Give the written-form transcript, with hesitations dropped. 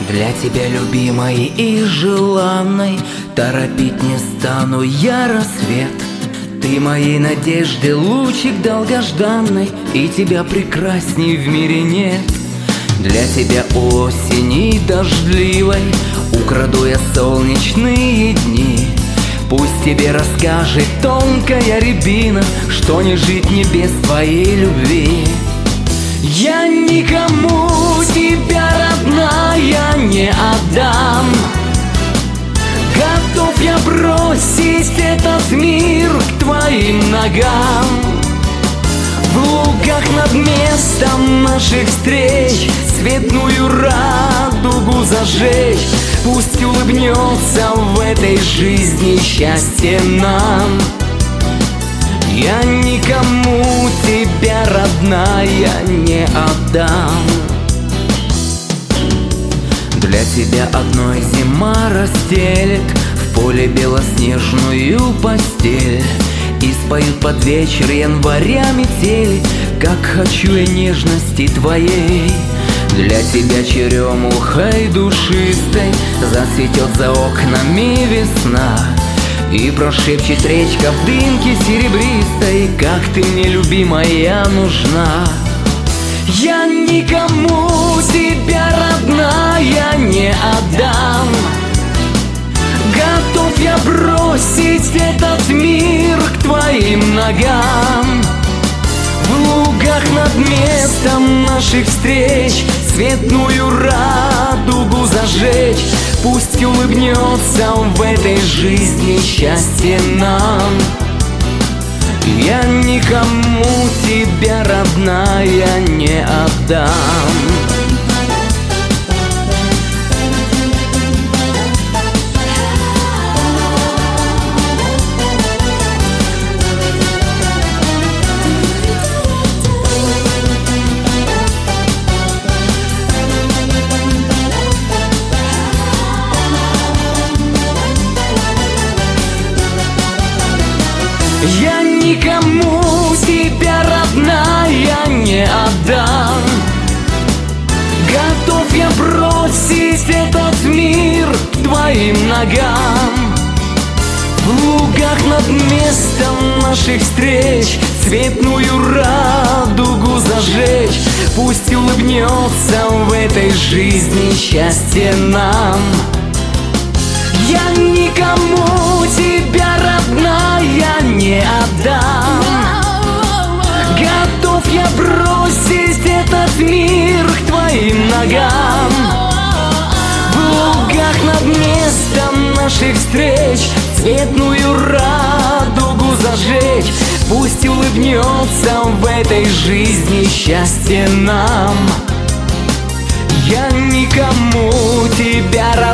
Для тебя, любимой и желанной, торопить не стану я рассвет. Ты моей надежды лучик долгожданной, и тебя прекрасней в мире нет. Для тебя осени дождливой украду я солнечные дни. Пусть тебе расскажет тонкая рябина, что не жить мне без твоей любви. Я никому тебя, родная, не отдам. Готов я бросить этот мир к твоим ногам. В лугах над местом наших встреч светлую радугу зажечь. Пусть улыбнется в этой жизни счастье нам. Я никому тебя, родная, не отдам. Для тебя одной зима расстелит в поле белоснежную постель, и споют под вечер января метели, как хочу я нежности твоей. Для тебя черемухой душистой зацветет за окнами весна, и прошепчет речка в дымке серебристой, как ты мне, любимая, нужна. Я никому тебя, родная, не отдам. Готов я бросить этот мир к твоим ногам. В лугах над местом наших встреч светлую радугу зажечь. Пусть улыбнется в этой жизни счастье нам. Я никому тебя, родная, не отдам. Я никому тебя, родная, не отдам. Готов я бросить этот мир к твоим ногам. В лугах над местом наших встреч светлую радугу зажечь. Пусть улыбнется в этой жизни счастье нам. Я никому тебя, родная, не отдам. Готов я бросить этот мир к твоим ногам. В лугах над местом наших встреч светлую радугу зажечь. Пусть улыбнется в этой жизни счастье нам. Я никому тебя,